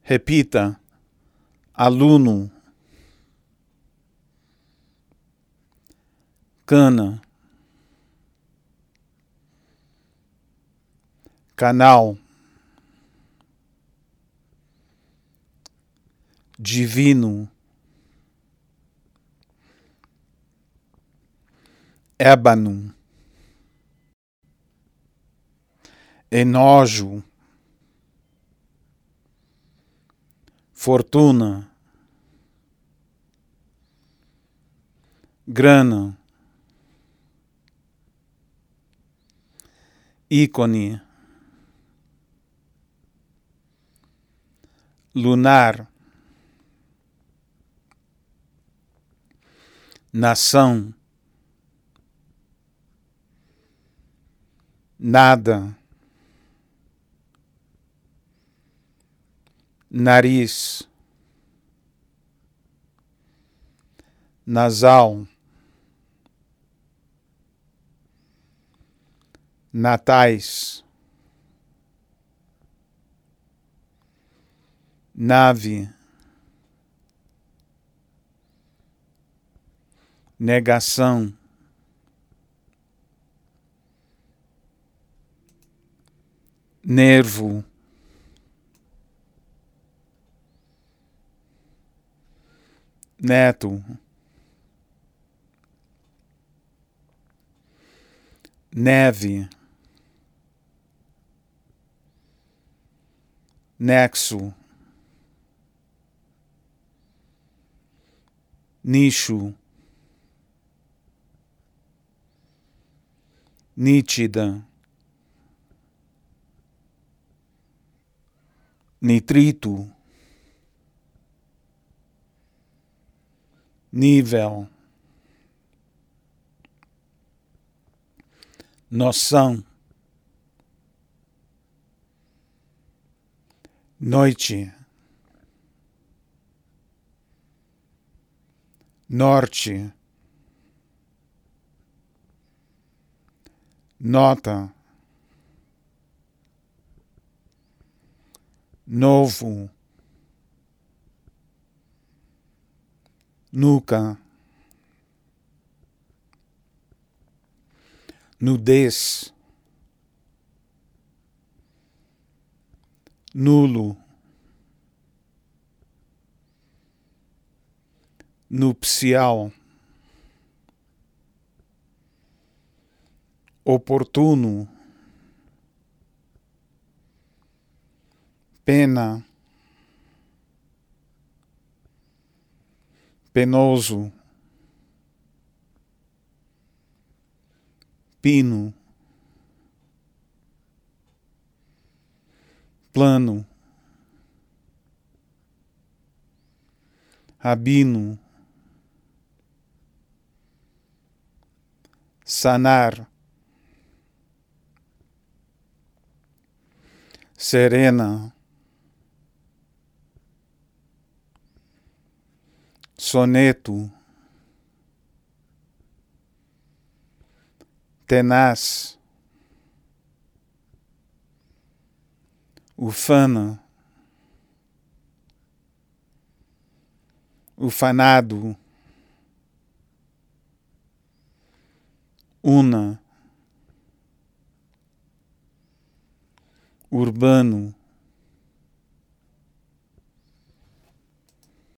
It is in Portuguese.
Repita: aluno, cana, canal, divino, ébano, enojo, fortuna, grana, ícone, lunar, nação, nada, nariz, nasal, natais, nave, negação, nervo, neto, neve, nexo, nicho, nítida, nitrito, nível, noção, noite, norte, nota, novo, nuca, nudez, nulo, nupcial, oportuno, pena, penoso, pino, plano, rabino, sanar, serena, soneto, tenaz, ufana, ufanado, una, urbano,